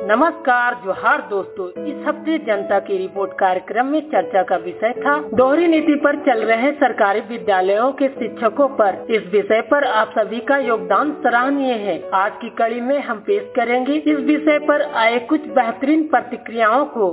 नमस्कार जोहार दोस्तों। इस हफ्ते जनता की रिपोर्ट कार्यक्रम में चर्चा का विषय था दोहरी नीति पर चल रहे सरकारी विद्यालयों के शिक्षकों पर। इस विषय पर आप सभी का योगदान सराहनीय है। आज की कड़ी में हम पेश करेंगे इस विषय पर आए कुछ बेहतरीन प्रतिक्रियाओं को।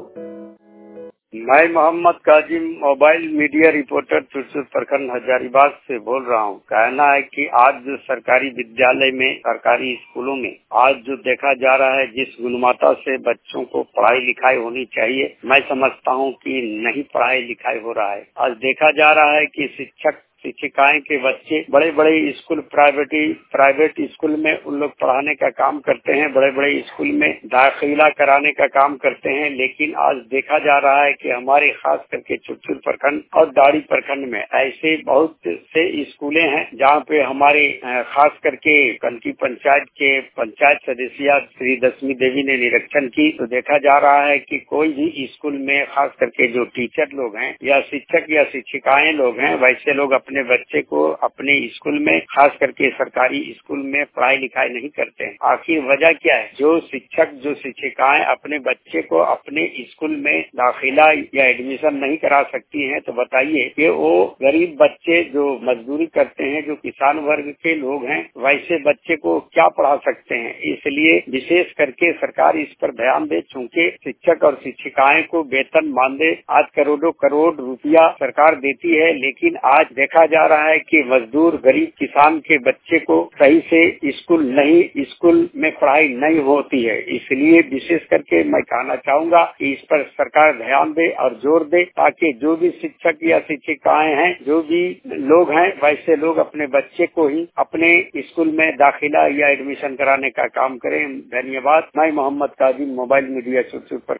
मैं Mohammad Kazim mobile media reporter Churchur प्रखंड हजारीबाग से बोल रहा हूँ। कहना है कि आज जो सरकारी विद्यालय में, सरकारी स्कूलों में आज जो देखा जा रहा है, जिस गुणवत्ता से बच्चों को पढ़ाई लिखाई होनी चाहिए, मैं समझता हूँ कि नहीं पढ़ाई लिखाई हो रहा है। आज देखा जा रहा है कि शिक्षक शिक्षिकाएं के बच्चे बड़े बड़े स्कूल, प्राइवेट स्कूल में उन लोग पढ़ाने का काम करते हैं, बड़े बड़े स्कूल में दाखिला कराने का काम करते हैं। लेकिन आज देखा जा रहा है कि हमारे खास करके चुरचुर प्रखंड और दाड़ी प्रखंड में ऐसे बहुत से स्कूलें हैं जहाँ पे हमारे खास करके कनकी पंचायत के पंचायत सदस्य श्री दशमी देवी ने निरीक्षण की तो देखा जा रहा है कि कोई भी स्कूल में खास करके जो टीचर लोग हैं या शिक्षक या शिक्षिकाएं लोग हैं, वैसे लोग अपने बच्चे को अपने स्कूल में, खास करके सरकारी स्कूल में पढ़ाई लिखाई नहीं करते हैं। आखिर वजह क्या है? जो शिक्षक जो शिक्षिकाएं अपने बच्चे को अपने स्कूल में दाखिला या एडमिशन नहीं करा सकती हैं, तो बताइए कि वो गरीब बच्चे जो मजदूरी करते हैं, जो किसान वर्ग के लोग हैं, वैसे बच्चे को क्या पढ़ा सकते हैं? इसलिए विशेष करके सरकार इस पर ध्यान दे। चूँकि शिक्षक और शिक्षिकाएं को वेतन मानदेय आज करोड़ों करोड़ रुपया सरकार देती है, लेकिन आज देखा जा रहा है कि मजदूर गरीब किसान के बच्चे को सही से स्कूल में पढ़ाई नहीं होती है। इसलिए विशेष करके मैं कहना चाहूँगा कि इस पर सरकार ध्यान दे और जोर दे, ताकि जो भी शिक्षक या शिक्षिकाएं हैं, जो भी लोग हैं, वैसे लोग अपने बच्चे को ही अपने स्कूल में दाखिला या एडमिशन कराने का काम करें। धन्यवाद। मैं मोहम्मद काजिम मोबाइल मीडिया चुरचुर पर